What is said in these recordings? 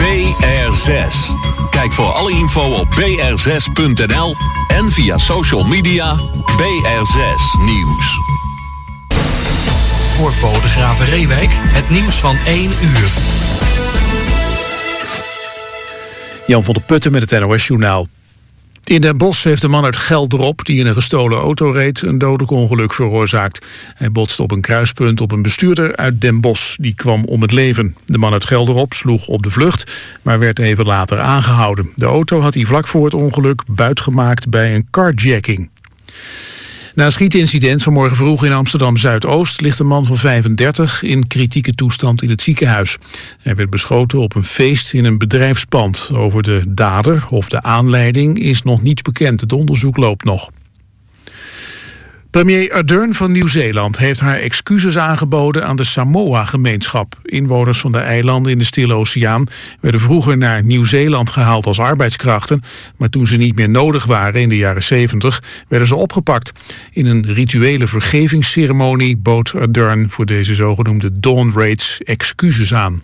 BR6. Kijk voor alle info op br6.nl en via social media BR6 Nieuws. Voor Bodegraven Reewijk, het nieuws van 1 uur. Jan van der Putten met het NOS-journaal. In Den Bosch heeft een man uit Geldrop, die in een gestolen auto reed, een dodelijk ongeluk veroorzaakt. Hij botste op een kruispunt op een bestuurder uit Den Bosch. Die kwam om het leven. De man uit Geldrop sloeg op de vlucht, maar werd even later aangehouden. De auto had hij vlak voor het ongeluk buitgemaakt bij een carjacking. Na een schietincident vanmorgen vroeg in Amsterdam-Zuidoost ligt een man van 35 in kritieke toestand in het ziekenhuis. Hij werd beschoten op een feest in een bedrijfspand. Over de dader of de aanleiding is nog niets bekend. Het onderzoek loopt nog. Premier Ardern van Nieuw-Zeeland heeft haar excuses aangeboden aan de Samoa-gemeenschap. Inwoners van de eilanden in de Stille Oceaan werden vroeger naar Nieuw-Zeeland gehaald als arbeidskrachten, maar toen ze niet meer nodig waren in de jaren 70 werden ze opgepakt. In een rituele vergevingsceremonie bood Ardern voor deze zogenoemde Dawn Raids excuses aan.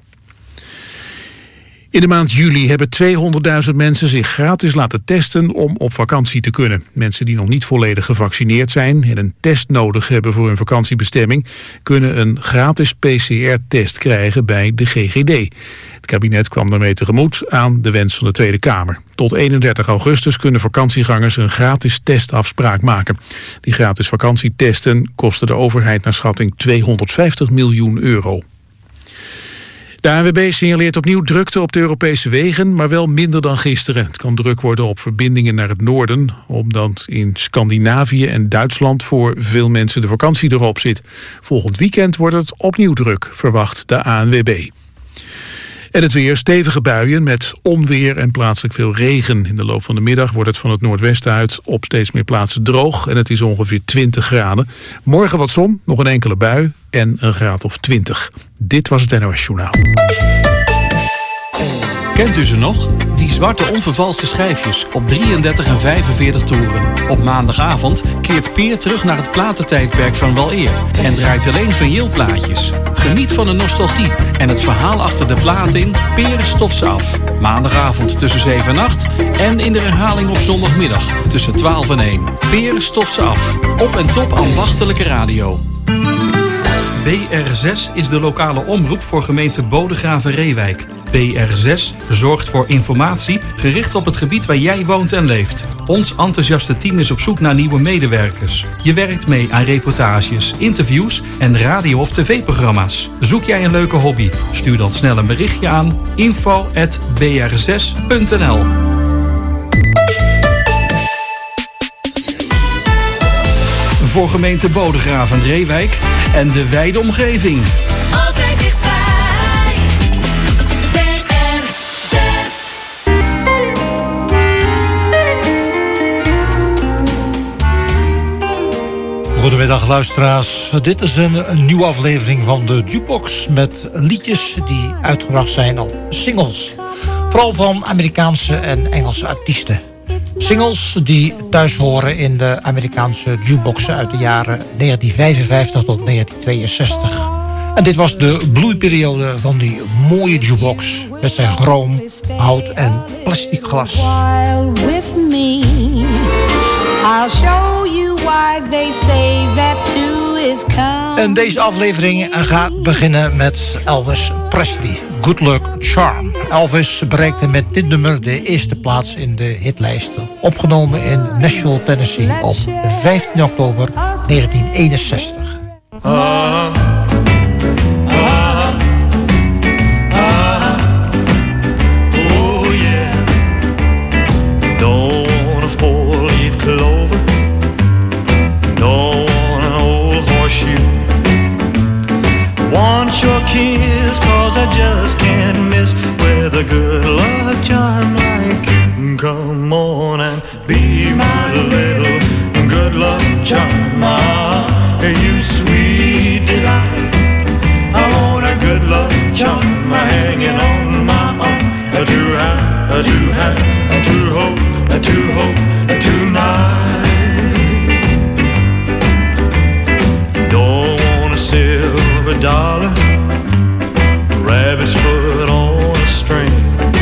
In de maand juli hebben 200.000 mensen zich gratis laten testen om op vakantie te kunnen. Mensen die nog niet volledig gevaccineerd zijn en een test nodig hebben voor hun vakantiebestemming, kunnen een gratis PCR-test krijgen bij de GGD. Het kabinet kwam daarmee tegemoet aan de wens van de Tweede Kamer. Tot 31 augustus kunnen vakantiegangers een gratis testafspraak maken. Die gratis vakantietesten kosten de overheid naar schatting €250 miljoen. De ANWB signaleert opnieuw drukte op de Europese wegen, maar wel minder dan gisteren. Het kan druk worden op verbindingen naar het noorden, omdat in Scandinavië en Duitsland voor veel mensen de vakantie erop zit. Volgend weekend wordt het opnieuw druk, verwacht de ANWB. En het weer, stevige buien met onweer en plaatselijk veel regen. In de loop van de middag wordt het van het noordwesten uit op steeds meer plaatsen droog en het is ongeveer 20 graden. Morgen wat zon, nog een enkele bui en een graad of 20. Dit was het NOS Journaal. Kent u ze nog? Die zwarte onvervalste schijfjes op 33 en 45 toeren. Op maandagavond keert Peer terug naar het platentijdperk van weleer en draait alleen vinylplaatjes. Geniet van de nostalgie en het verhaal achter de plaat in Peer stoft ze af. Maandagavond tussen 7 en 8 en in de herhaling op zondagmiddag tussen 12 en 1. Peer stoft ze af. Op en top ambachtelijke radio. BR6 is de lokale omroep voor gemeente Bodegraven-Reewijk. BR6 zorgt voor informatie gericht op het gebied waar jij woont en leeft. Ons enthousiaste team is op zoek naar nieuwe medewerkers. Je werkt mee aan reportages, interviews en radio- of tv-programma's. Zoek jij een leuke hobby? Stuur dan snel een berichtje aan info@br6.nl. Voor gemeente Bodegraven-Reewijk en de wijde omgeving. Altijd dichtbij. BR6. Goedemiddag luisteraars. Dit is een nieuwe aflevering van de Jukebox met liedjes die uitgebracht zijn op singles. Vooral van Amerikaanse en Engelse artiesten. Singles die thuis horen in de Amerikaanse jukeboxen uit de jaren 1955 tot 1962. En dit was de bloeiperiode van die mooie jukebox met zijn chroom, hout en plastic glas. En deze aflevering gaat beginnen met Elvis Presley, Good Luck Charm. Elvis bereikte met dit nummer de eerste plaats in de hitlijsten. Opgenomen in Nashville, Tennessee op 15 oktober 1961. Your kiss, 'cause I just can't miss with a good luck charm like you. Come on and be my little good luck charm. You sweet delight. I want a good luck charm hanging on my arm. To have, to hope tonight. Don't want a silver dollar, rabbit's foot on a string.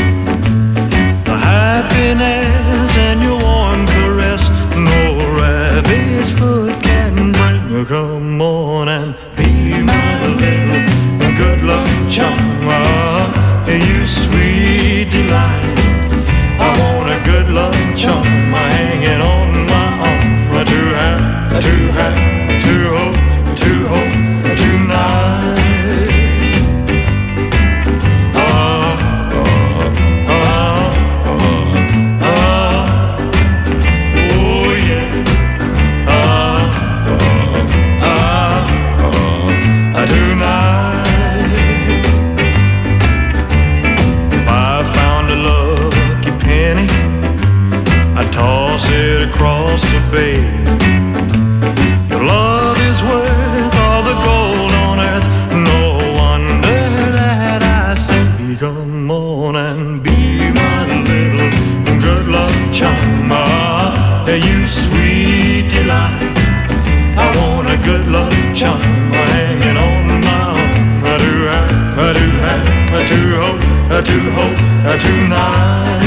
on and be my little good luck charm. You sweet delight, I want a good luck charm hanging on my arm. I do have to hope tonight.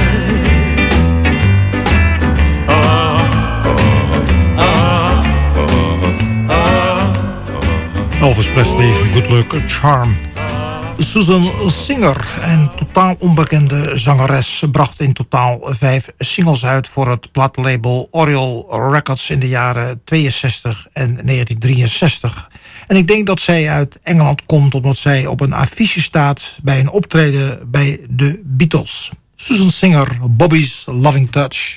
Elvis Presley, Good Luck Charm. Susan Singer, een totaal onbekende zangeres, bracht in totaal 5 singles uit voor het platenlabel Oriole Records in de jaren 62 en 1963. En ik denk dat zij uit Engeland komt omdat zij op een affiche staat bij een optreden bij de Beatles. Susan Singer, Bobby's Loving Touch.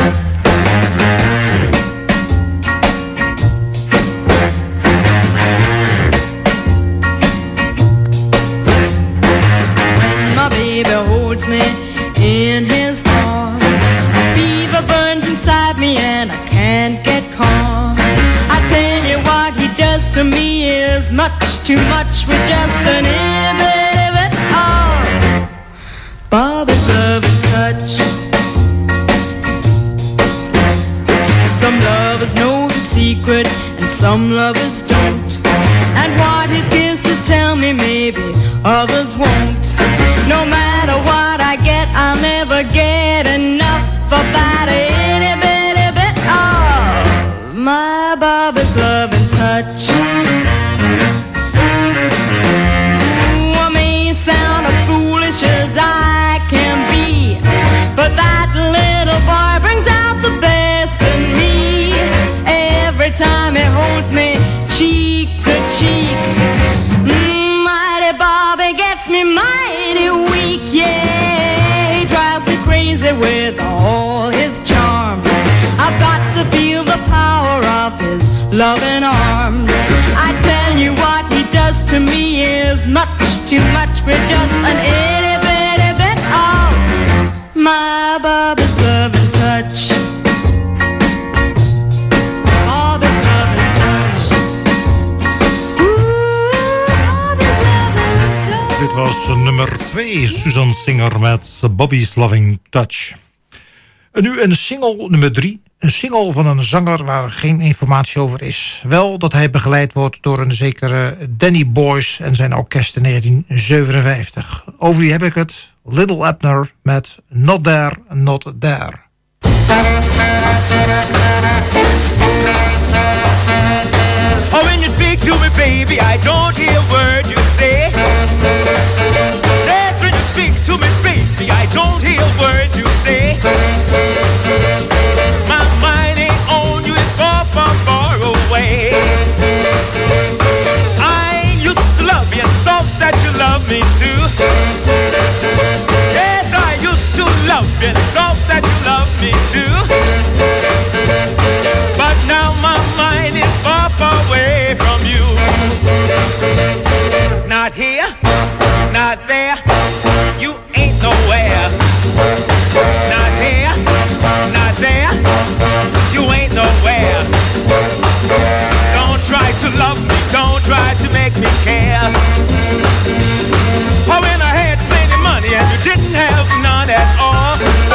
Baby holds me in his arms. A fever burns inside me and I can't get calm. I tell you what he does to me is much too much with just an itty bit of Bobby's loving touch. Some lovers know the secret and some lovers don't. And what his kisses tell me maybe others won't. No matter what I get, I'll never get enough about a itty bitty bit of my Bobby's loving touch. I may sound as foolish as I can be, but that little boy brings out the best in me. Every time he holds me cheek to cheek, mighty Bobby gets me mighty weak, yeah. He drives me crazy with all his charms. I've got to feel the power of his loving arms. I tell you what he does to me is much too much for just an itty bitty bit of my Bobby's loving touch. Bobby's loving touch. Ooh, Bobby's loving touch. Dit was nummer 2, Susan Singer met Bobby's Loving Touch. En nu een single nummer 3. Een single van een zanger waar geen informatie over is. Wel dat hij begeleid wordt door een zekere Danny Boyce en zijn orkest in 1957. Over wie heb ik het? Little Abner met Not There, Not There. Oh, when you speak to me, baby, I don't hear a word you say. That's when you speak to me, baby, I don't hear a word you say. My mind ain't on you, it's far, far, far away. I used to love you and thought that you loved me too. Yes, I used to love you and thought that you loved me too. But now my mind is far, far away from you. Not here, not there, you ain't nowhere. Not here, not there, you ain't nowhere. Don't try to love me, don't try to make me care. Oh, when I had plenty money and you didn't have none at all.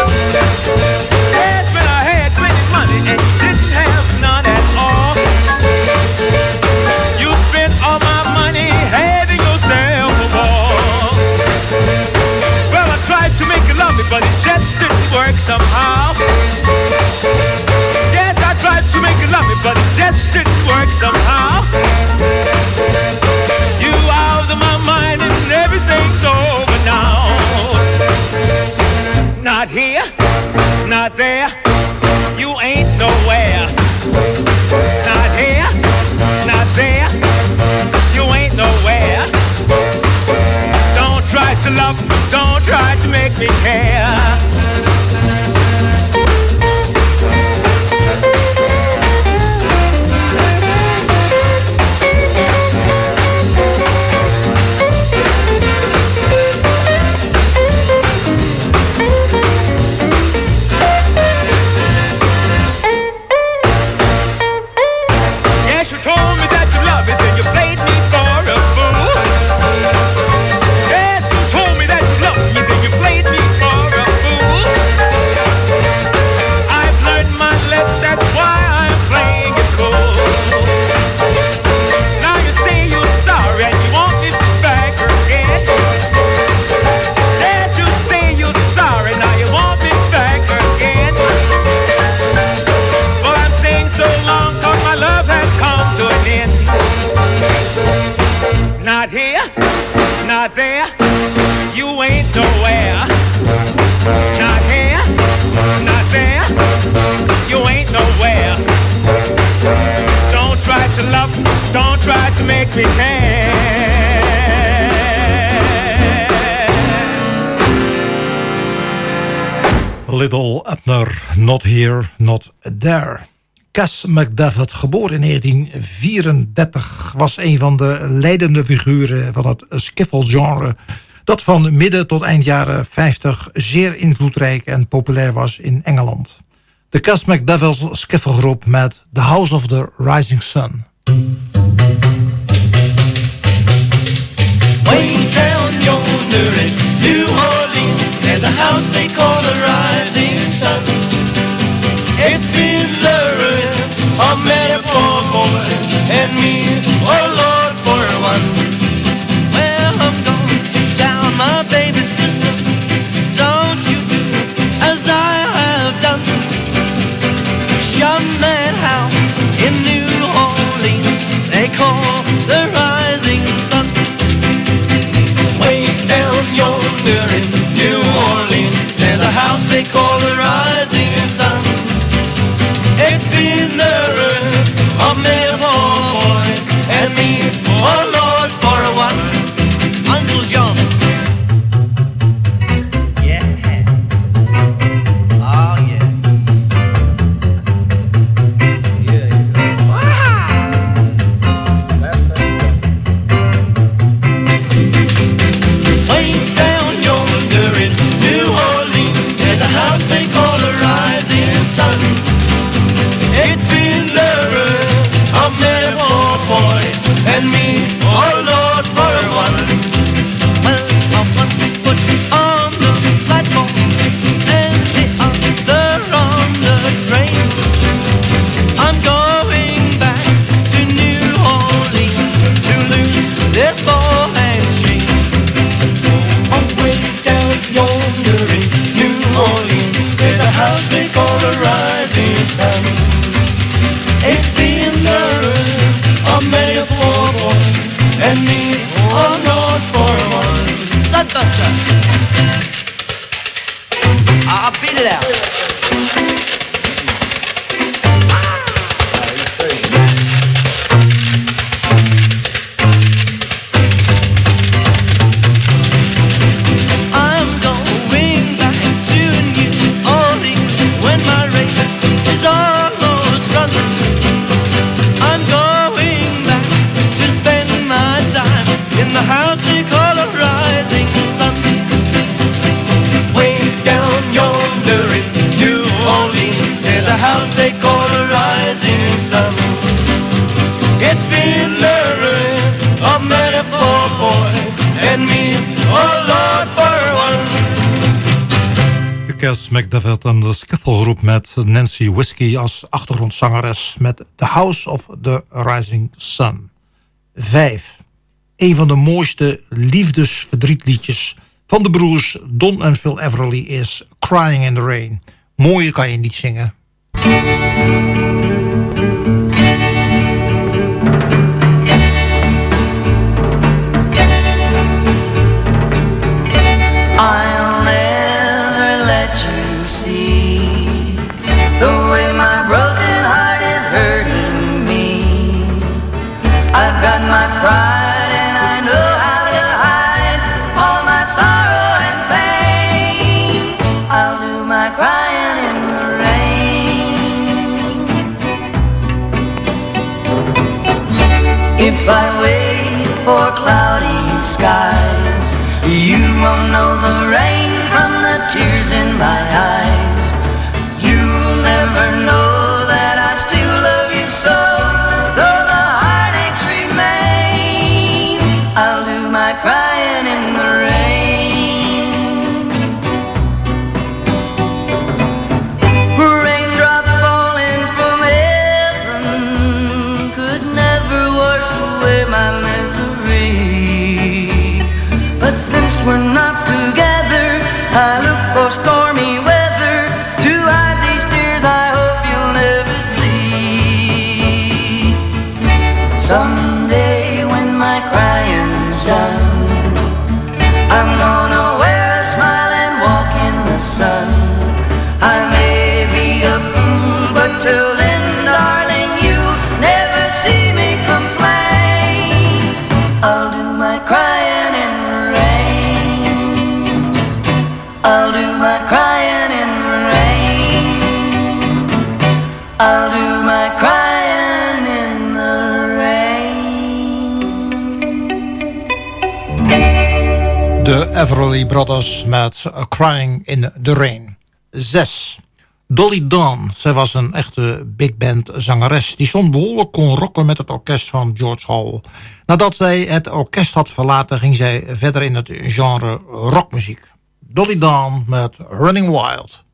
Yes, when I had plenty money and you didn't have none at all. You spent all my money having yourself a ball. Well, I tried to make you love me, but it just didn't work somehow. Yes, I tried to make you love me, but it just didn't work somehow. You out of my mind and everything's over now. Not here, not there, you ain't nowhere. Not here, not there, you ain't nowhere. Don't try to love me, don't try to make me care. You played best we can. Little Abner, Not Here, Not There. Cass McDavid, geboren in 1934... was een van de leidende figuren van het skiffle-genre... dat van midden tot eind jaren 50 zeer invloedrijk en populair was in Engeland. De Cass McDavid skiffelgroep met The House of the Rising Sun. Way down yonder in New Orleans, there's a house they call the Rising Sun. It's been the ruin of many a poor boy and me, oh Lord, for one. Well, I'm going to town, my baby sister. Don't you do as I have done. Shun that house in New Orleans they call the Rising Sun. Way down yonder in New Orleans, there's a house they call the Rising Sun. It's been the ruin of many a poor boy and me, oh Lord, for one. Uncle John. Yeah. Oh yeah. Yeah. Wow. Way down yonder in New Orleans, there's a house they call the Rising Sun. It's been the ruin of many a poor boy and me, oh Lord, for one. Well, I'm 1 foot on the platform and the other on the train. I'm going back to New Orleans to lose this ball and chain. Oh, way down yonder in New Orleans, there's a house they call the Rising Sun. It's been the ruin of many a poor boy and me, oh Lord, for one. Slugbuster. I'll beat it out. I'm going back to New Orleans when my race is almost run. I'm going back to spend my time in the house they call a Rising Sun. Way down yonder in New Orleans, there's a house they call a Rising Sun. It's been the ruin of many a poor boy and me, oh Lord, for one. De Cass McDavid en de skiffelgroep met Nancy Whiskey als achtergrondzangeres met The House of the Rising Sun. 5. Een van de mooiste liefdesverdrietliedjes van de broers Don en Phil Everly is Crying in the Rain. Mooier kan je niet zingen. I'll never let you see the way my broken heart is hurting me. I've got my pride and I know how to hide all my sorrow and pain. I'll do my crying in the rain. If I wait for cloudy skies, you won't know the rain from the tears in my eyes. You'll never know that I still love you so, though the heartaches remain. I'll do my crying in the rain. Raindrops falling from heaven could never wash away my misery. But since we're not together, I look for stormy weather. I'll do my crying in the rain. I'll do my crying in the rain. De Everly Brothers met Crying in the Rain. 6. Dolly Dawn. Zij was een echte big band zangeres die soms behoorlijk kon rocken met het orkest van George Hall. Nadat zij het orkest had verlaten ging zij verder in het genre rockmuziek. Dolly Dawn met Running Wild.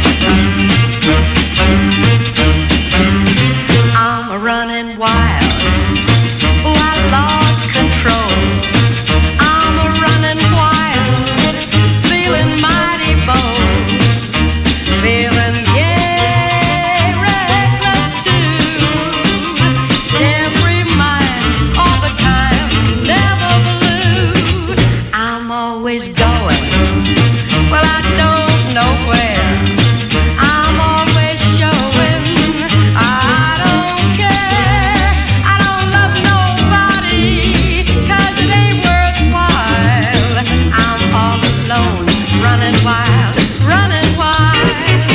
I'm running wild. Oh, I lost control. I'm running wild, feeling mighty bold, feeling reckless too. Every mind all the time, never blue. I'm always going. Well, I don't know where. I'm always showing. I don't care. I don't love nobody, 'cause it ain't worthwhile. I'm all alone, running wild, running wild.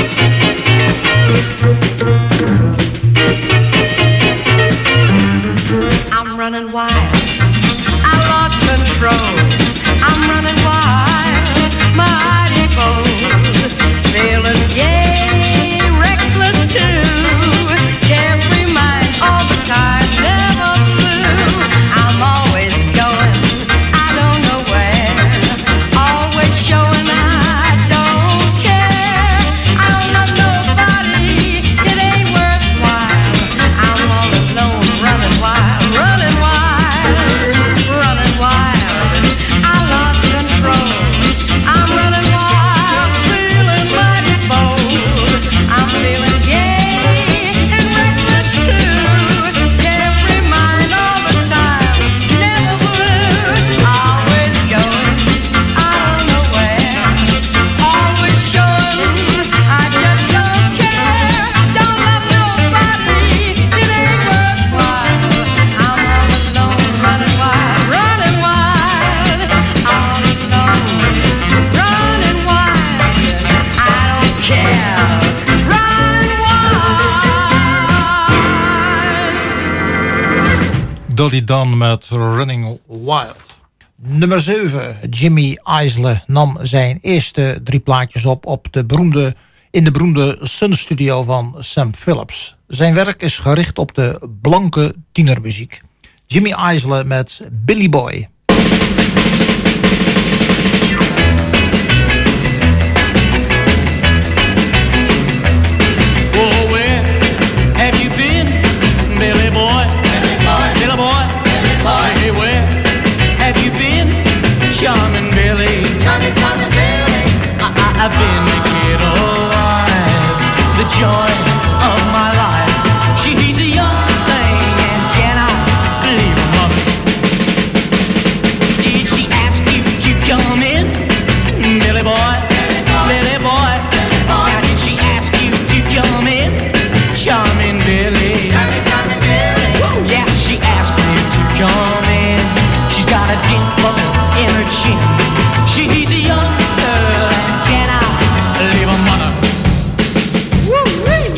I'm running wild. I lost control. I'm running wild, mighty bold, feeling reckless too. Every mind all the time, never blue. I'm always going, I don't know where. Always showing I don't care. I don't love nobody, it ain't worthwhile. I'm all alone, running wild, running wild, running wild. I lost control. I'm running wild, feeling mighty bold. I'm feeling and reckless too. Every mind all the time, never blue. Always going, I don't know where. Always showing, I just don't care. Don't love nobody, it ain't worthwhile. I'm all alone, running wild, running wild. All alone, running wild. I don't care, running wild. Dolly Dawn met Running Wild. Nummer 7. Jimmy Isley nam zijn eerste 3 plaatjes op in de beroemde Sun Studio van Sam Phillips. Zijn werk is gericht op de blanke tienermuziek. Jimmy Isley met Billy Boy. Oh, where have you been, Billy boy? Billy boy, Billy boy, Billy boy. Hey, where have you been, charming Billy? Charming, charming Billy. I've been the kid alive, the joy of my life. She's a young thing, and can I believe her mother? Did she ask you to come in, Billy boy? Billy boy, now did she ask you to come in, charming Billy? Charming Billy. Yeah, she asked me to come in. She's got a dimple in her chin. She's a young girl, and can I believe her mother? Woo-wee.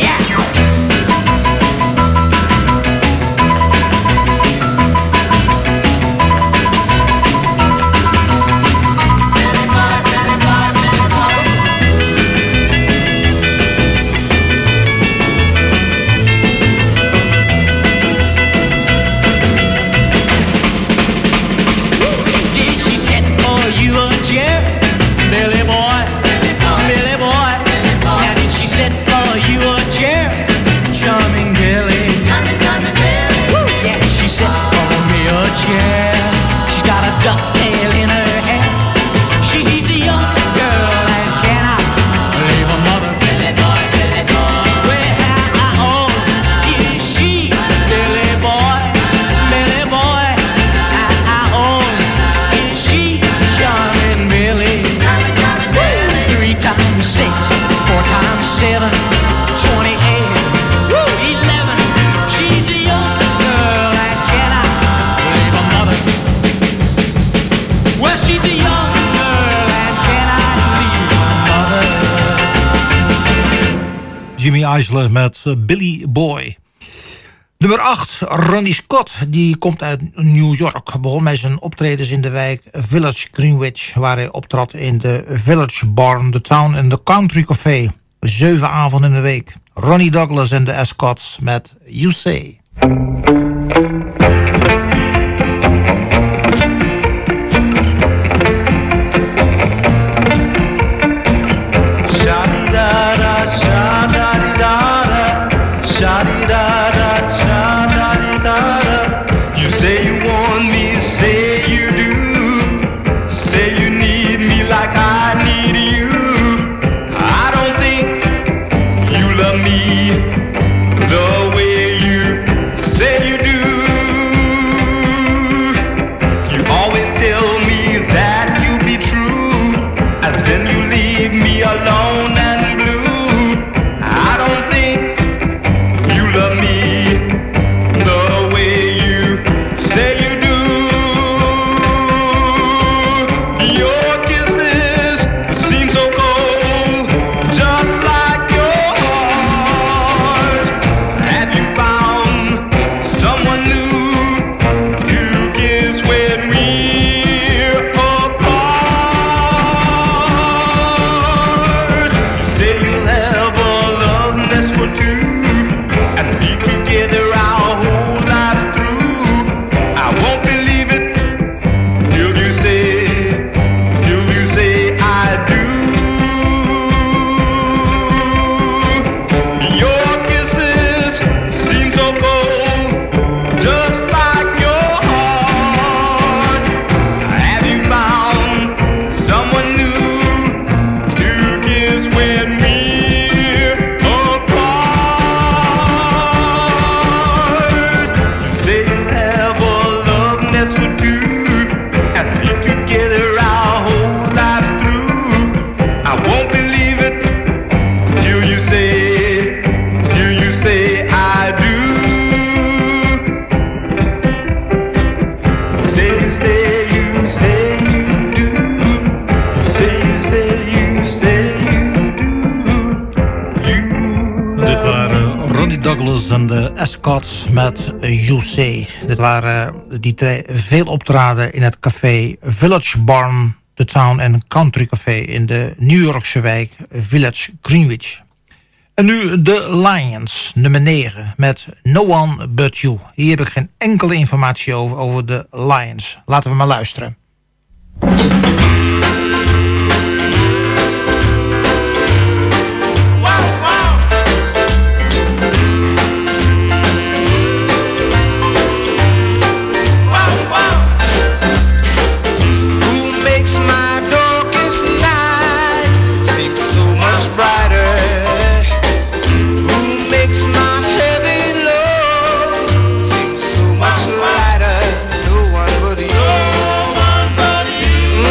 Jimmy Eisler met Billy Boy. Nummer 8, Ronnie Scott, die komt uit New York. Begon met zijn optredens in de wijk Village Greenwich, waar hij optrad in de Village Barn, The Town en The Country Café. 7 avonden in de week. Ronnie Douglas en de Ascots met You Say. You say you want me, say you do. Say you need me like I need you. I don't think you love me the way you say you do. You always tell me that you'll be true, and then you leave me alone and blue. I don't think you love me the way you say you do. Your kisses seem so cold, just like your heart. Have you found someone new to kiss when we're apart? You say you'll have a love nest for two and be together our whole lives through. I won't believe it till you say I do. Your kisses seem so cold, just like your heart. Have you found someone new to kiss when we're apart? You say you have a love nest for two and be together our whole life through. I won't believe it till you say I do. You say you do. You say you do. Dit waren Ronnie Douglas en de Ascots met You Say. Dit waren die veel optraden in het café Village Barn, The Town en Country Café in de New Yorkse wijk Village Greenwich. En nu de Lions, nummer 9, met No One But You. Hier heb ik geen enkele informatie over de Lions. Laten we maar luisteren. Who makes my darkest night seem so much brighter? Who makes my heavy load seem so much lighter? No one but you. No one but you.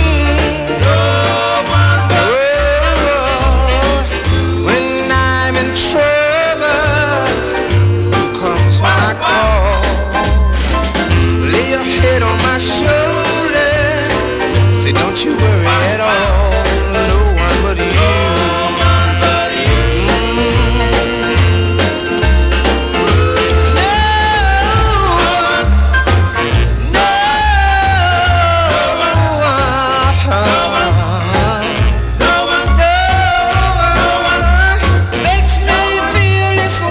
No one but you. When I'm in trouble, who comes when I call? Lay your head on my shoulder. Say, don't you worry at all. No one but you. No one but you. Makes me feel this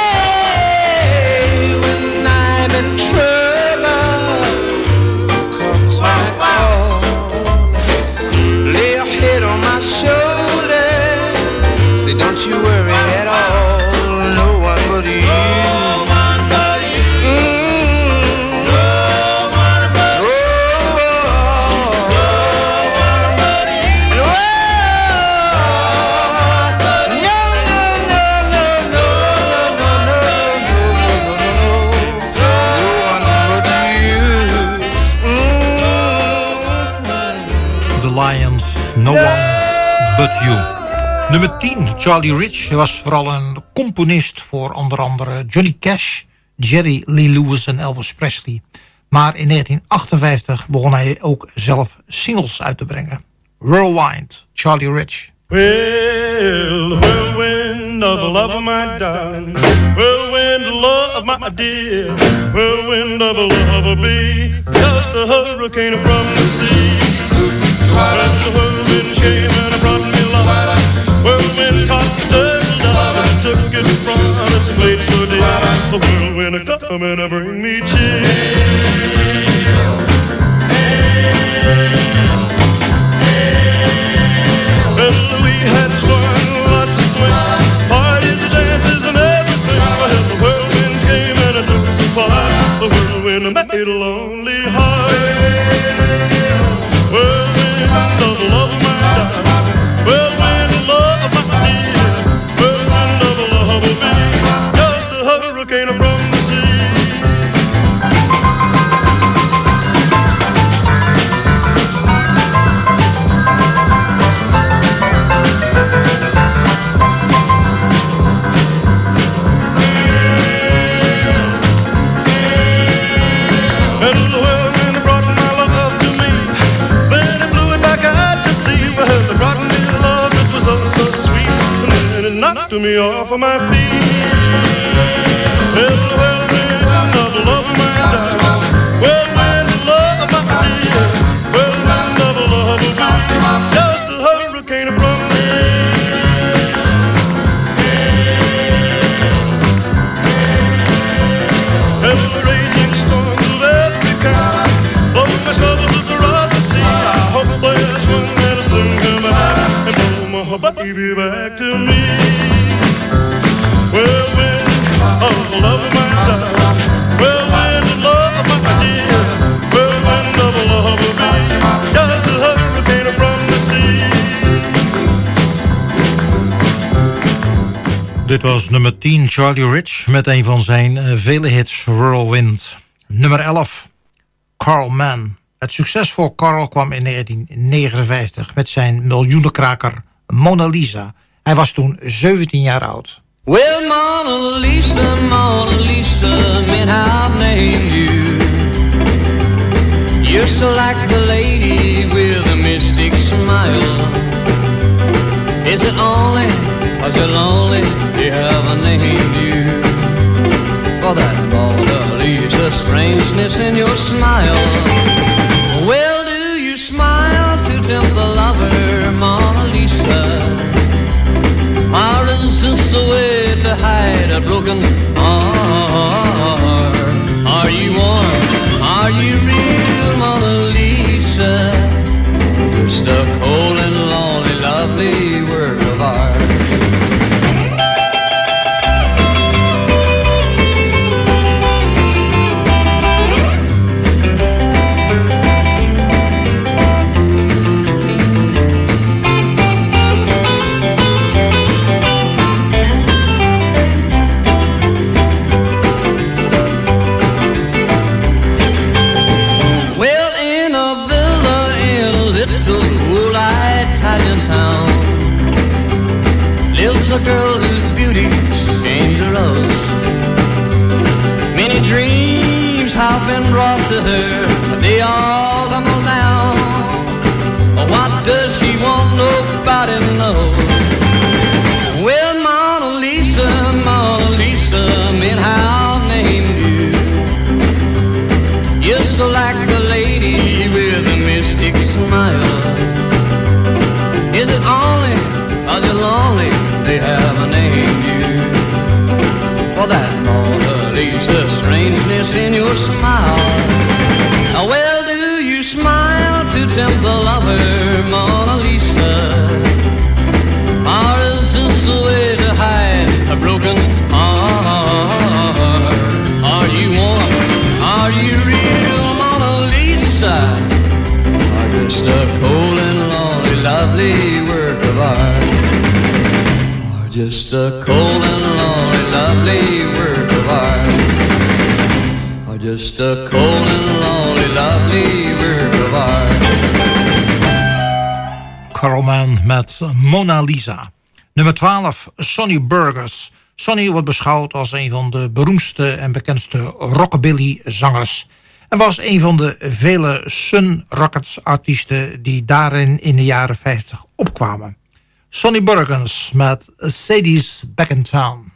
way when I'm in trouble. Comes when I call. Lay your head on my shoulder. Say, don't you worry at all. No one but you. No one but you. No one but you. No one but you. No, The Lions, No One But You. Nummer 10, Charlie Rich. Hij was vooral een componist voor onder andere Johnny Cash, Jerry Lee Lewis en Elvis Presley. Maar in 1958 begon hij ook zelf singles uit te brengen. Whirlwind, Charlie Rich. Well, whirlwind of love, my darling. Whirlwind of love, my dear. Whirlwind of love be just a hurricane from the sea. When the whirlwind came and it brought me love, whirlwind caught the turtle dove and took it from its place so dear. The whirlwind come and bring me cheer. Well, we had fun, lots of swings, parties and dances and everything. Well, the whirlwind came and it took us apart. The whirlwind made a lonely heart. Whirlwind of love, my darling. Whirlwind of love, my dear. Whirlwind of love will be just a hurricane from the sea. Knocked me off of my feet. Whirlwind of love, my darling. Whirlwind of love, my dear. Whirlwind of love will be just a hurricane from the sea. And the raging storms of every kind blow my troubles across the sea. I hope there's one that'll soon come out and pull my baby back to me. Whirlwind of love, my darling. Whirlwind of love, my dear. Whirlwind of love will be just a hurricane from the sea. Dit was nummer 10, Charlie Rich, met een van zijn vele hits, Whirlwind. Nummer 11, Carl Mann. Het succes voor Carl kwam in 1959 met zijn miljoenenkraker Mona Lisa. Hij was toen 17 jaar oud. Well, Mona Lisa, man, I've named you. You're so like the lady with a mystic smile. Is it only, cause you're lonely, they haven't named you? For that Mona Lisa strangeness in your smile. Well, do you smile to tempt the lover, Mona Lisa? Or is this a way to hide a broken heart? Are you warm? Are you real, Mona Lisa? Just a cold and lonely, lovely work of art. A girl whose beauty's dangerous. Many dreams have been brought to her, but they all tumble down. What does she want? Nobody knows. Well, Mona Lisa, man, how named you? You're so like the lady with a mystic smile. Is it only cause you're lonely they haven't named you? For that Mona Lisa strangeness in your smile. Now, well, do you smile to tempt the lover, Mona Lisa? Or is this the way to hide a broken heart? Are you warm? Are you real, Mona Lisa? Or just a cold and lonely, lovely work of art? Just a cold and lonely, lovely work of art. Or just a cold and lonely, lovely work of art. Carl Mann met Mona Lisa. Nummer 12, Sonny Burgess. Sonny wordt beschouwd als een van de beroemdste en bekendste rockabilly-zangers. En was een van de vele Sun Records artiesten die daarin in de jaren 50 opkwamen. Sonny Burgers met Sadie's Back in Town.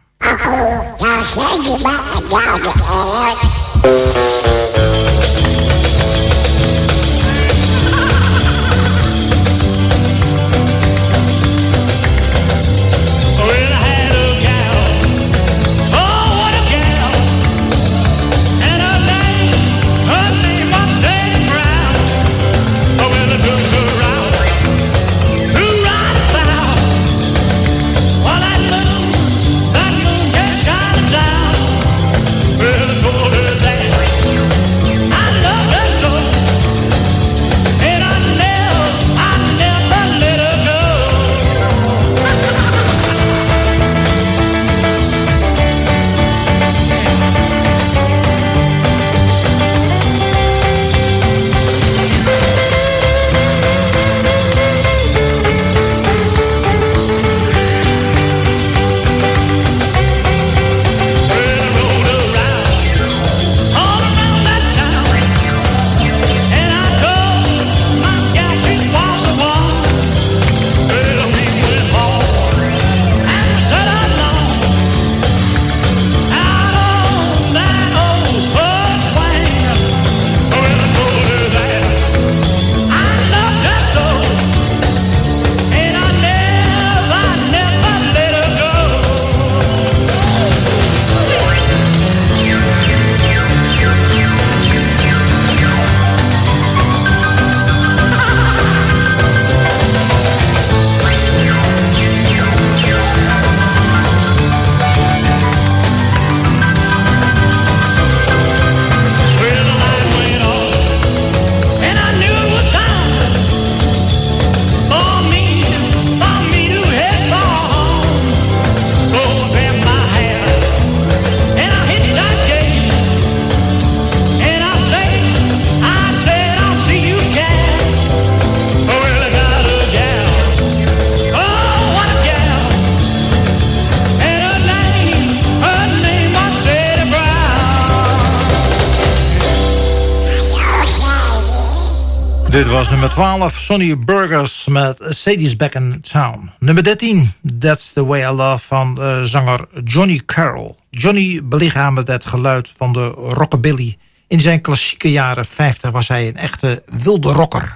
Dit was nummer 12, Sonny Burgers met Sadie's Back in Town. Nummer 13, That's the Way I Love van zanger Johnny Carroll. Johnny belichamde het geluid van de rockabilly. In zijn klassieke jaren 50 was hij een echte wilde rocker.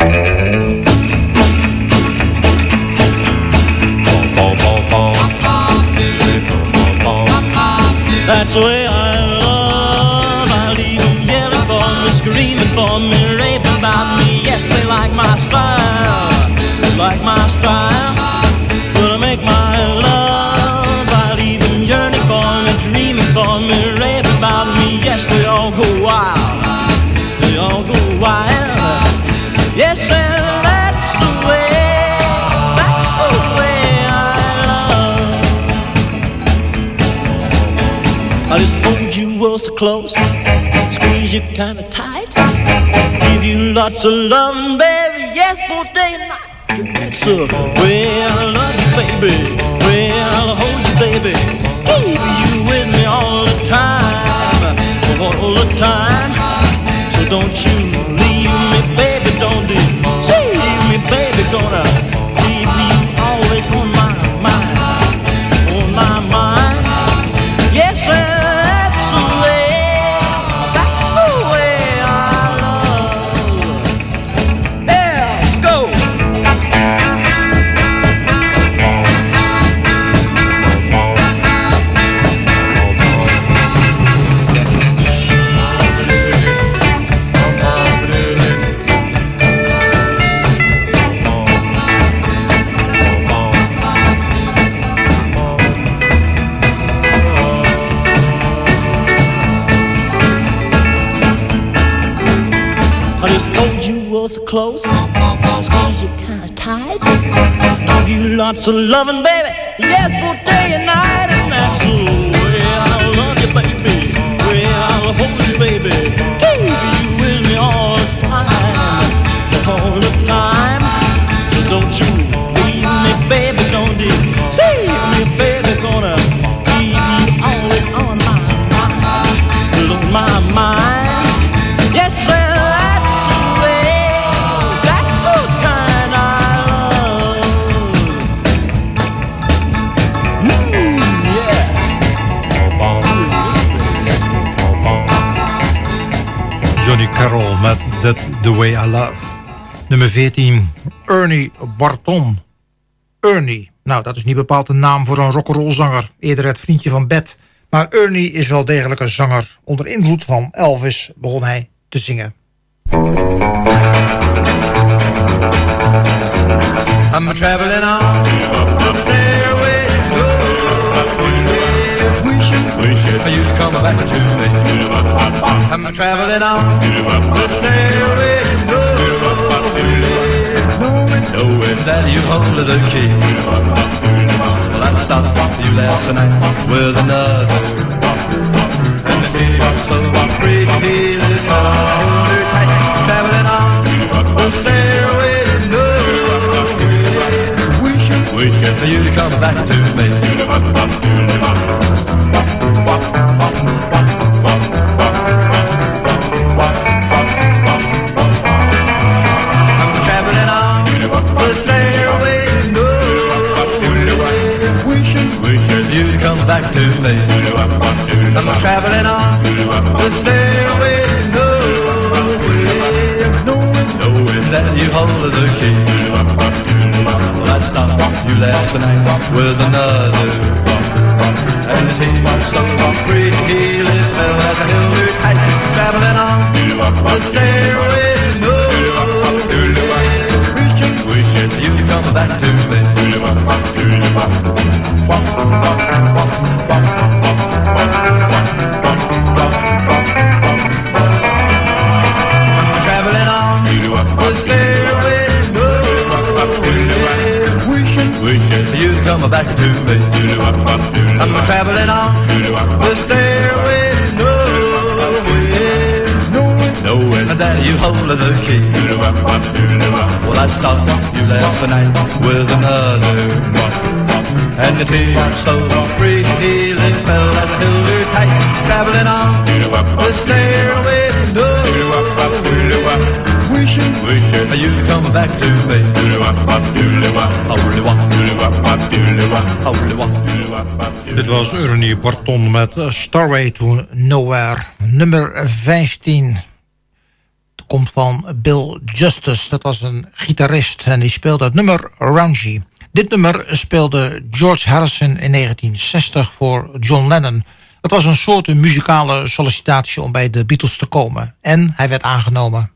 That's the way I love. I'll leave them yelling for me, screaming for me, raving about me. Yes, they like my style, Will I make my love? I'll leave them yearning for me, dreaming for me, raving about me. Yes, they all go wild. Yes, and that's the way I love. I just hold you all so close, squeeze you kinda tight, give you lots of loving, baby, yes, both day and night. That's the way I love you, baby, way I'll hold you, baby, keep you with me all the time, so don't you leave me, baby, don't deceive me, baby, gonna keep you always on my mind, yes, that's the way I love. Yeah, let's go. I just hold you all so close, squeeze you kinda tight, give you lots of loving, baby, yes, both day and night, and that's the way I love you, baby, way I'll hold you, baby, keep you with me all the time, so don't you leave me, baby, don't deceive me, baby, gonna keep you always on my mind, yes, sir. Carroll met The Way I Love. Nummer 14, Ernie Barton. Ernie, nou dat is niet bepaald een naam voor een rock'n'roll zanger. Eerder het vriendje van Bet. Maar Ernie is wel degelijk een zanger. Onder invloed van Elvis begon hij te zingen. I'm traveling on the stairway, wishing for you to come back to me. I'm traveling on the stairway, knowing that you hold the key. Well, I saw you last night with another, and the feels so free, feeling tight. Traveling on the stairway, wishing for you to come back to me. I'm traveling on the stairway, wishing for you to come back to me. I'm traveling on the stairway, knowing that you hold the key. Well, I saw you last night with another, and the tears so free, healing fell as I held her tight. Traveling on the stairway, wishing you to come back to me. Traveling on the stairway, wishing for you to come back to me. I'm traveling on the stairway, knowing that you hold the key. Well, I saw you last night with another, and the tears so free, healing fell as I held her tight. Traveling on the stairway, wishing for you to come back to me. Dit was Ernie Barton met Starway to Nowhere. Nummer 15. Het komt van Bill Justice. Dat was een gitarist en die speelde het nummer Rangy. Dit nummer speelde George Harrison in 1960 voor John Lennon. Het was een soort muzikale sollicitatie om bij de Beatles te komen. En hij werd aangenomen.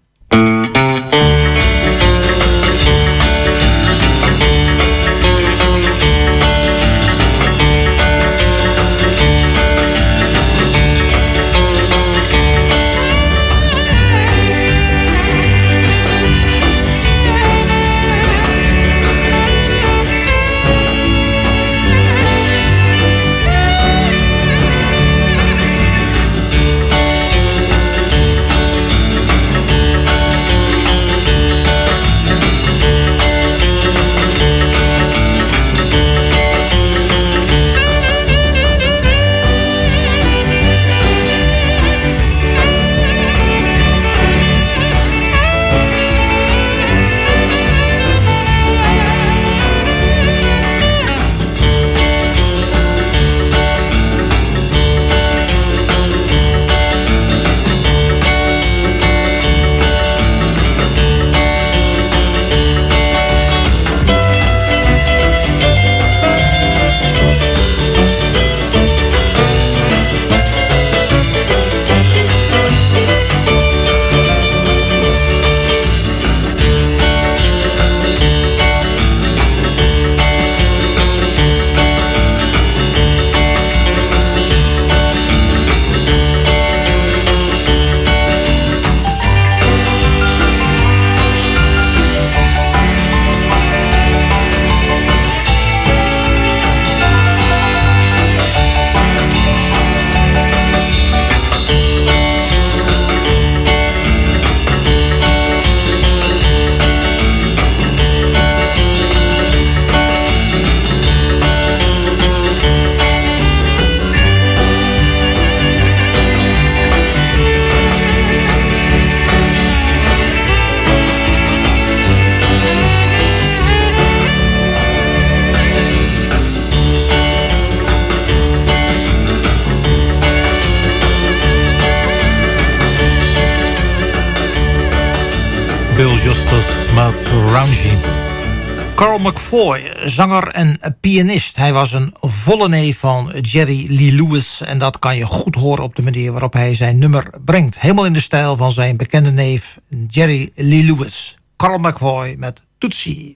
Masters met Roungy. Carl McFoy, zanger en pianist. Hij was een volle neef van Jerry Lee Lewis. En dat kan je goed horen op de manier waarop hij zijn nummer brengt. Helemaal in de stijl van zijn bekende neef Jerry Lee Lewis. Carl McFoy met Tootsie.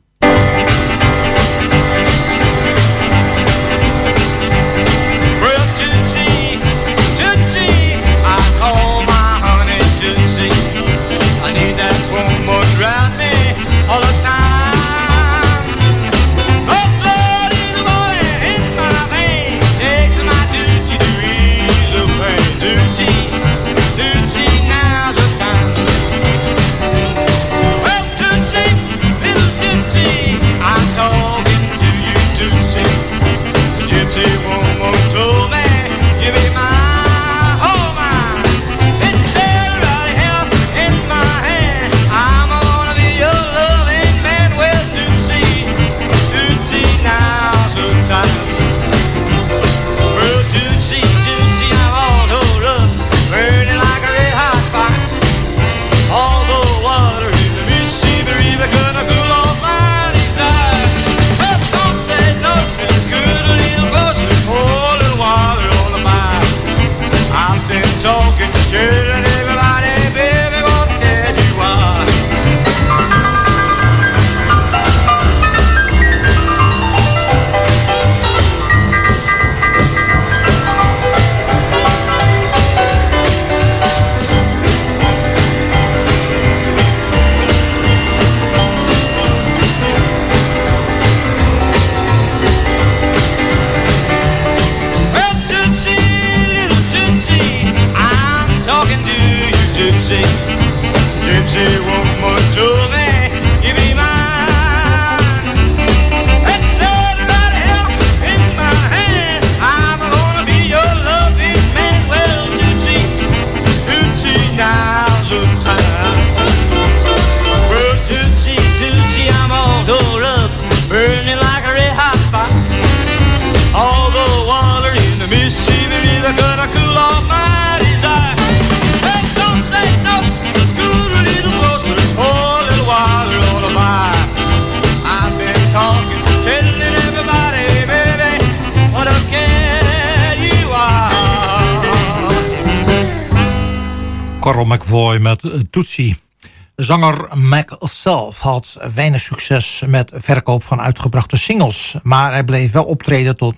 Carl McFoy met Tootsie. Zanger Mac zelf had weinig succes met verkoop van uitgebrachte singles. Maar hij bleef wel optreden tot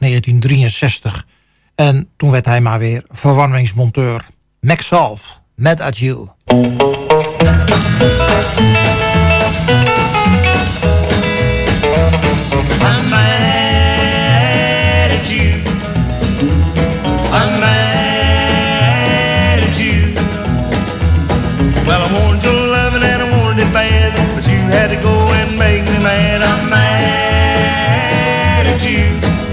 1963. En toen werd hij maar weer verwarmingsmonteur. Mac zelf, Mad at You. I'm mad at you. I'm mad at you. Well, I wanted your loving and I wanted it bad, but you had to go and make me mad. I'm mad at you.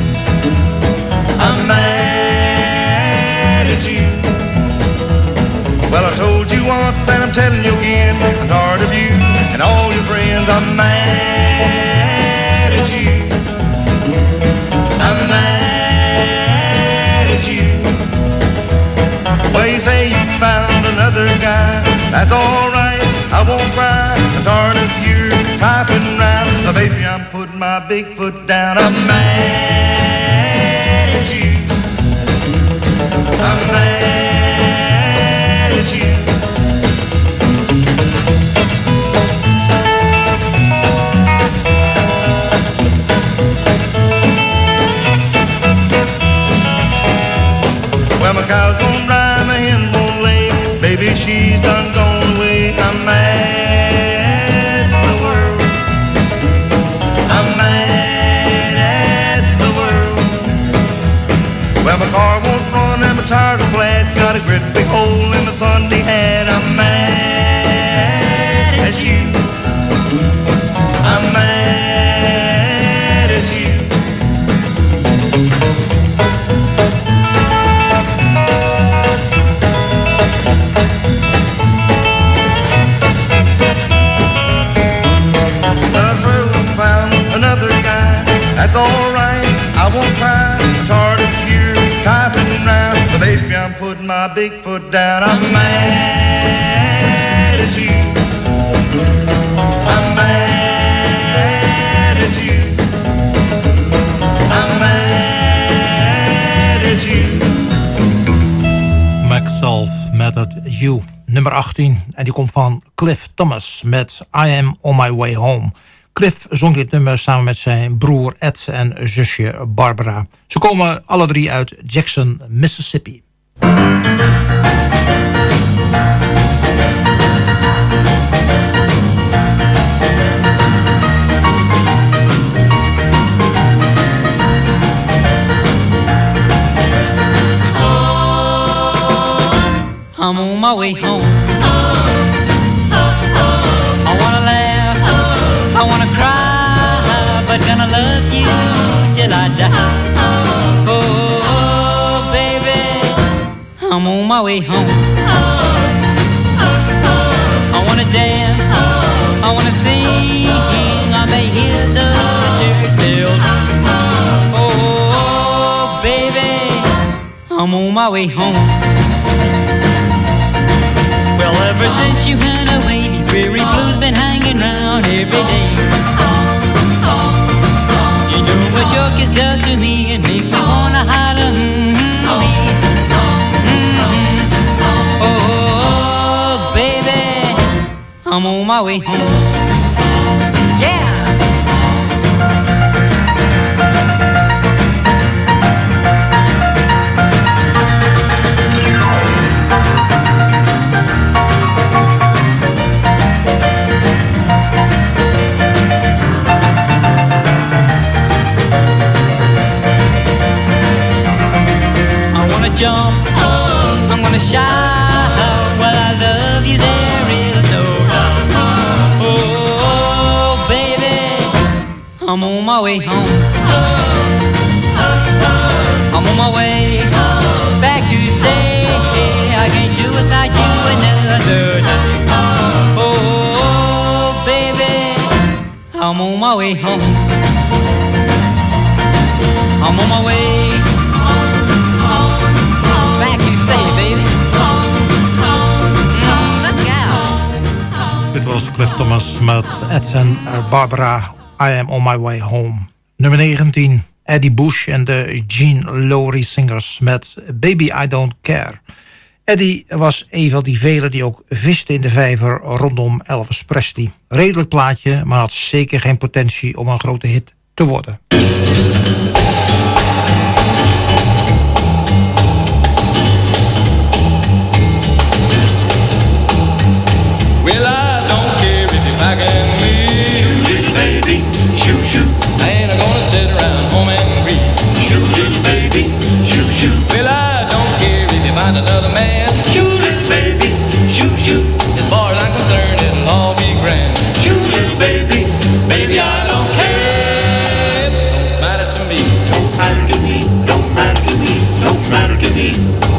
I'm mad at you. Well, I told you once and I'm telling you again, I'm tired of you and all your friends. I'm mad at you. I'm mad at you. Well, you say you found another guy. That's alright, I won't cry. I'm tired of you typing round. Now, baby, I'm putting my big foot down. I'm mad at you. I'm mad at you. Well, my cow's gonna dry, my hen won't lay. Baby, she's done gone away. I'm mad at the world. I'm mad at the world. Well, my car won't run and my tires are flat. Got a great big hole in my Sunday hat. I'm mad at you. I'm mad at you. That's alright, I won't cry. I'm tired of you typing round. But baby, I'm putting my big foot down. I'm mad at you. I'm Yourself met het You, nummer 18. En die komt van Cliff Thomas met I Am On My Way Home. Cliff zong dit nummer samen met zijn broer Ed en zusje Barbara. Ze komen alle drie uit Jackson, Mississippi. I'm on my way home. I wanna laugh, I wanna cry, but gonna love you till I die. Oh, baby, I'm on my way home. I wanna dance, I wanna sing, I may hear the church bells. Oh, baby, I'm on my way home. Well, ever since you went away, these prairie blues been hanging round every day. You know what your kiss does to me, it makes me wanna holler. Oh, baby, I'm on my way home. Yeah. Jump, I'm gonna shout, well I love you, there is no doubt. Oh, baby, I'm on my way home. I'm on my way back to stay. I can't do without you another day. Oh, baby, I'm on my way home. I'm on my way. Dit was Cliff Thomas met Ed en Barbara, I Am On My Way Home. Nummer 19, Eddie Bush en de Gene Lowry Singers met Baby I Don't Care. Eddie was een van die velen die ook visten in de vijver rondom Elvis Presley. Redelijk plaatje, maar had zeker geen potentie om een grote hit te worden. Well, I don't care if you're back and me. Shoot it, baby, shoot, shoot. I ain't gonna sit around home and read. Shoot it, baby, shoot, shoot. Well, I don't care if you find another man. Shoot it, baby, shoot, shoot. As far as I'm concerned, it'll all be grand. Shoot it, baby, Baby, I don't care. Don't matter to me. don't matter to me, don't matter to me, don't matter to me.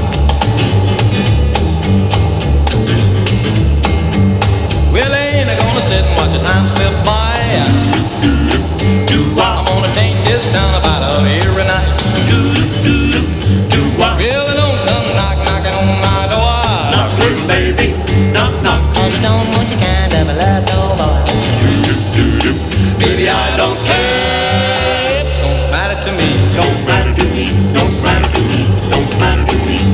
Well, ain't I gonna sit and watch the time slip by? I'm gonna take this town about out here and night. Well, they don't come knocking on my door. Knock, little baby, knock, knock. 'Cause I don't want your kind of a love no more. Baby, I don't care. It don't matter to me. Don't matter to me, don't matter to me, don't matter to me.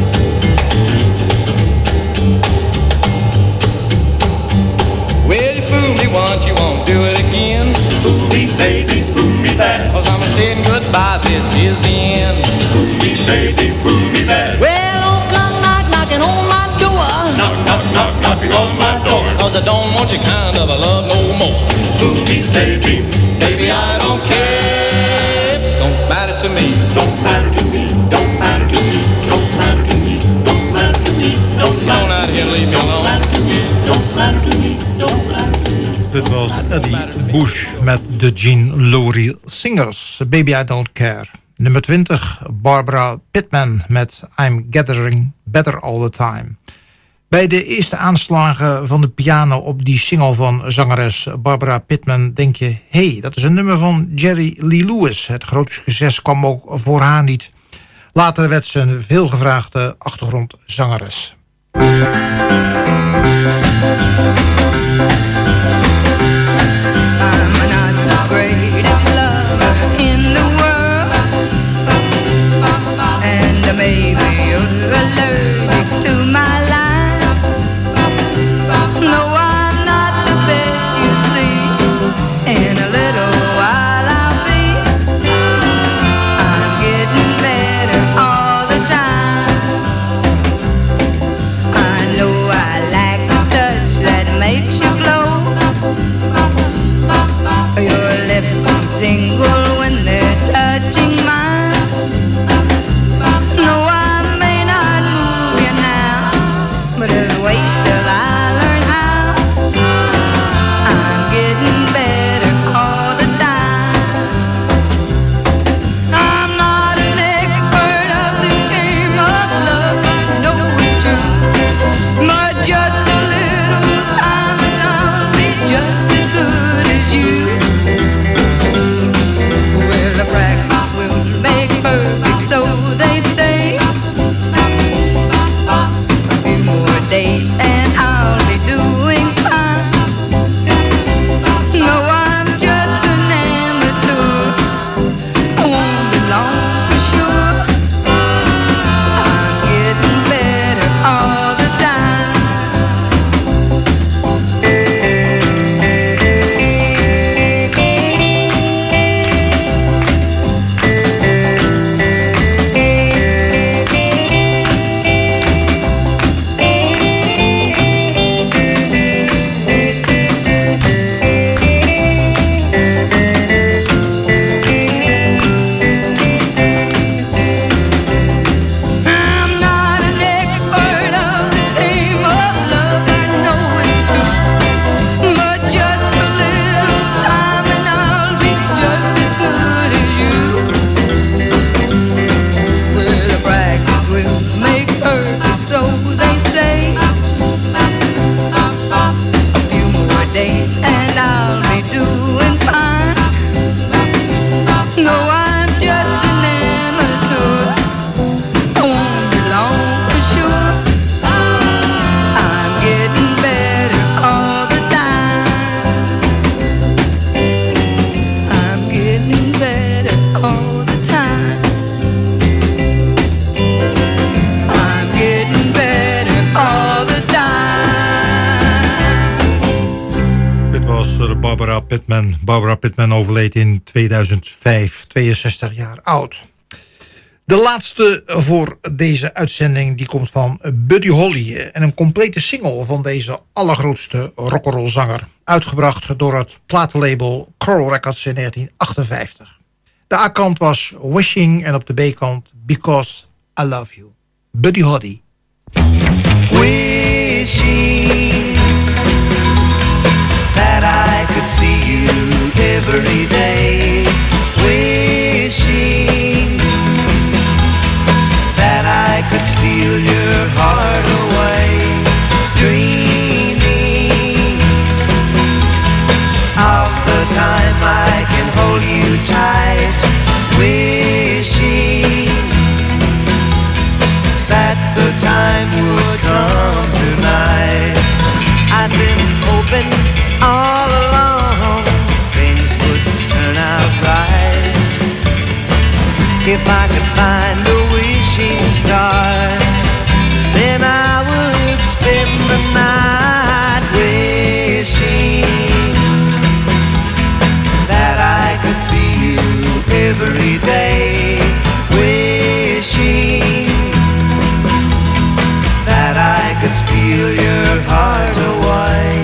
Well, you fooled me once, you won't do it again. Fool me, baby, fool me bad. 'Cause I'm saying goodbye, this is the end. Fool me, baby, fool me bad. Well, don't come knocking on my door. Knock, knock, knock, knocking on my door. 'Cause I don't want your kind of a love no more. Fool me, baby, Baby, I don't care. It don't matter to me. don't matter to me, don't matter to me, don't matter to me, don't matter to me, don't Come on out here, leave me alone. matter to me, don't matter to me, don't matter to me. Dit was Eddie Bush met de Gene Lowry Singers, Baby I Don't Care. Nummer 20, Barbara Pittman met I'm Gathering Better All The Time. Bij de eerste aanslagen van de piano op die single van zangeres Barbara Pittman denk je, hey, dat is een nummer van Jerry Lee Lewis. Het grote succes kwam ook voor haar niet. Later werd ze een veelgevraagde achtergrondzangeres. I'm not the greatest lover in the world, and maybe you're allergic to my touching mine. No, I may not move you now, but just wait till I learn how. I'm getting better all the time. I'm not an expert of this game of love, but I know it's true. But just a little time and I'll be just as good as you. Well, the practice will make perfect, so they say. A few more days and I'll be doing fine. No, I'm just an amateur. I won't be long for sure. I'm getting better all the time. I'm not an expert of this game of love, I know it's true. But just a little time and I'll be just as good as you. Well, the practice will make perfect, so they say. A few more days and I'll be doing fine. No, I'm just an amateur. I won't be long for sure. I'm getting better all the time. I'm getting better all the time. I'm getting better all the time. Dit was Barbara Pittman. Barbara Pittman overleed in 2005, 62 jaar oud. De laatste voor deze uitzending die komt van Buddy Holly. En een complete single van deze allergrootste rock'n'roll zanger. Uitgebracht door het platenlabel Coral Records in 1958. De A-kant was Wishing en op de B-kant Because I Love You. Buddy Holly. Wishing that I could see you every day. Wishing that I could steal your heart away. Dreaming of the time I can hold you tight. Wishing that the time would come tonight. I've been hoping all along things would turn out right. If I could find a wishing star, then I would spend the night wishing that I could see you every day. Wishing that I could steal your heart away.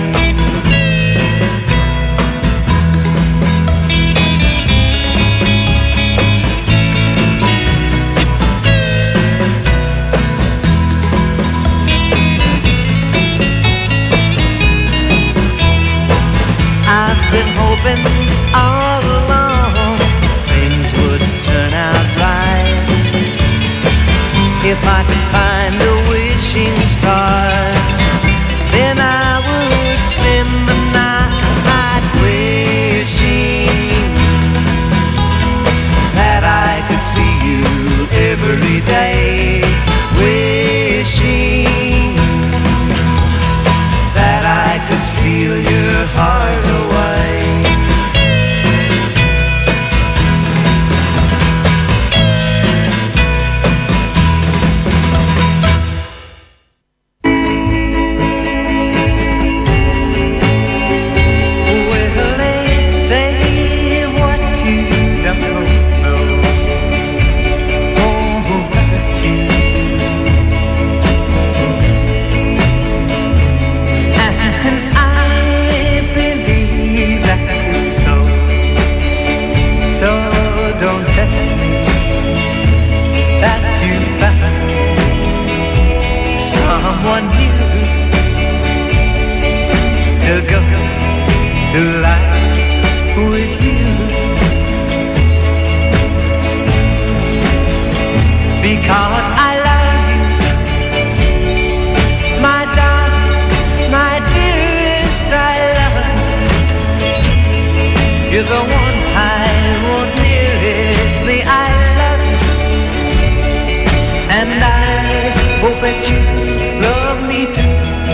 I've been hoping all along things would turn out right. If I could find a wishing star, then I would spend the night wishing that I could see you every day. Wishing that I could steal your heart away. someone new to go through life with you. Because I love you, my darling, my dearest, I love you. You're the one I want nearest me, I love you. And I hope that you love me too.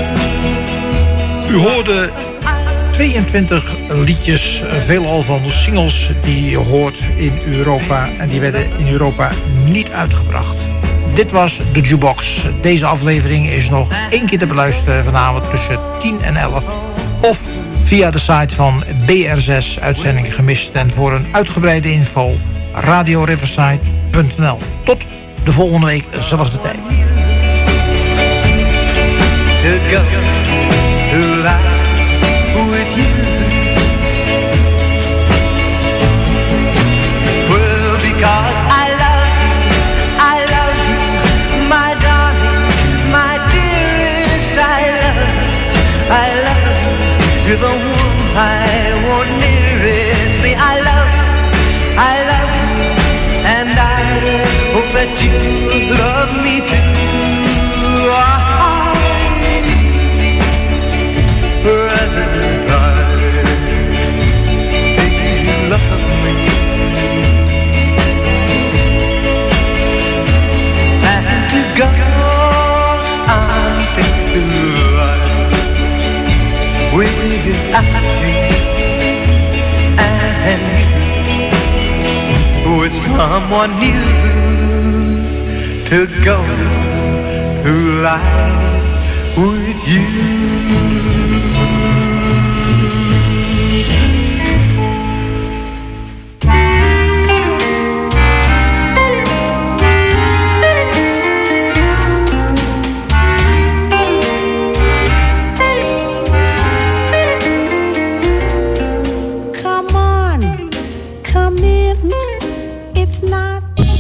U hoorde 22 liedjes, veelal van singles die je hoort in Europa. En die werden in Europa niet uitgebracht. Dit was de Jukebox. Deze aflevering is nog 1 keer te beluisteren vanavond tussen 10 en 11. Of via de site van BR6 Uitzending Gemist. En voor een uitgebreide info radioriverside.nl. Tot de volgende week, zelfde tijd. With you. Well, because I love you, my darling, my dearest, I love you, you're the one I want nearest me, I love you, and I hope that you love me too. With someone new to go through life with you.